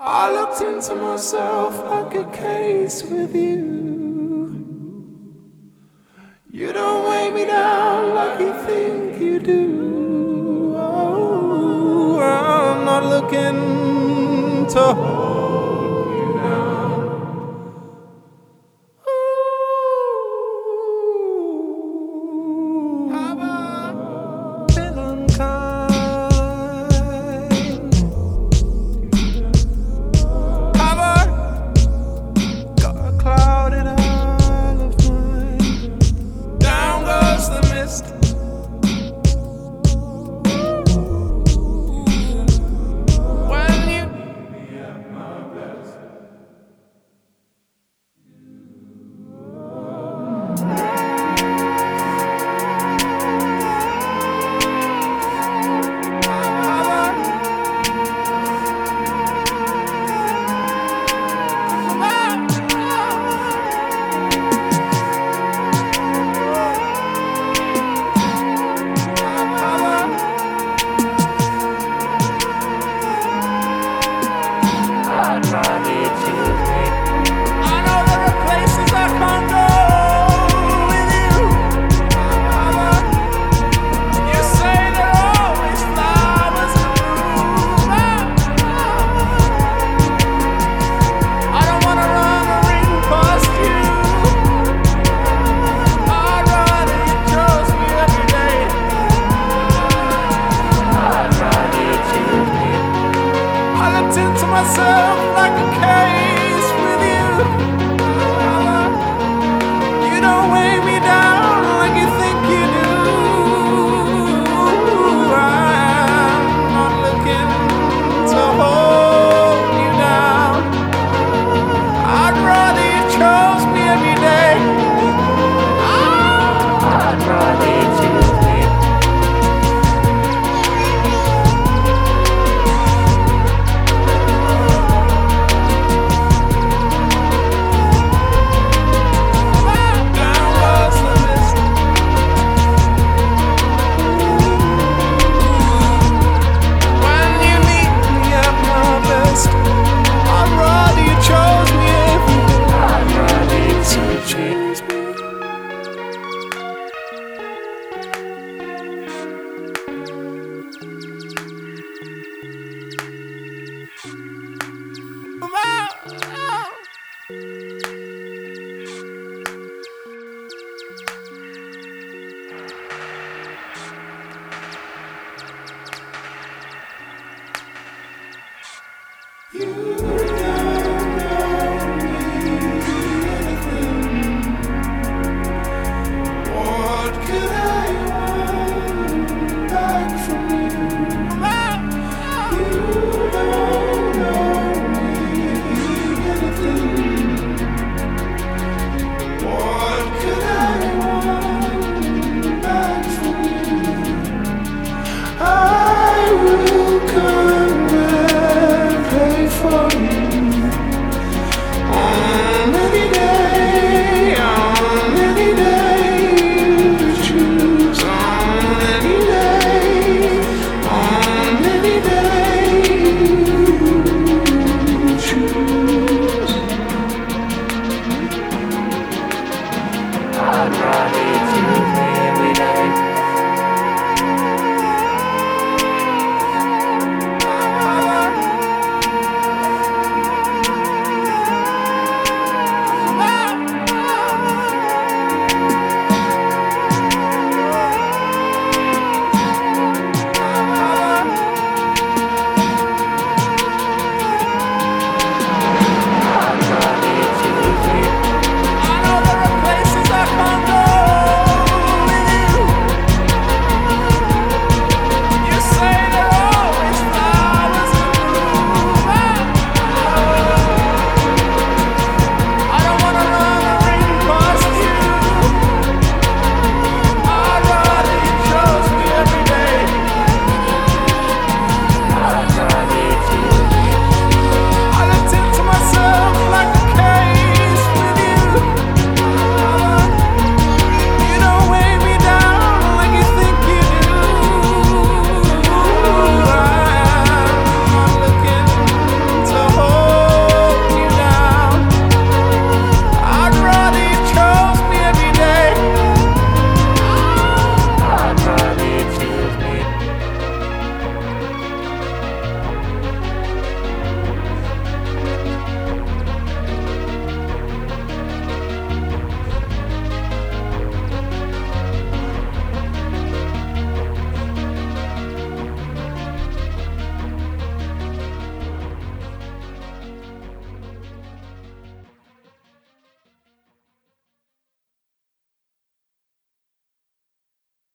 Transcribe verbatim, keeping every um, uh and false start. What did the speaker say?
I looked into myself like a case with you. You don't weigh me down like you think you do. Oh, I'm not looking to hold you down. Ooh, have I been unkind? Have I got a clouded eye of mine? Down goes the mist. When you meet me at my best. Into myself like a case with you. You don't weigh me down like you think you do. I'm not looking to hold you down. I'd rather you chose me every day. I'd rather you choose me. You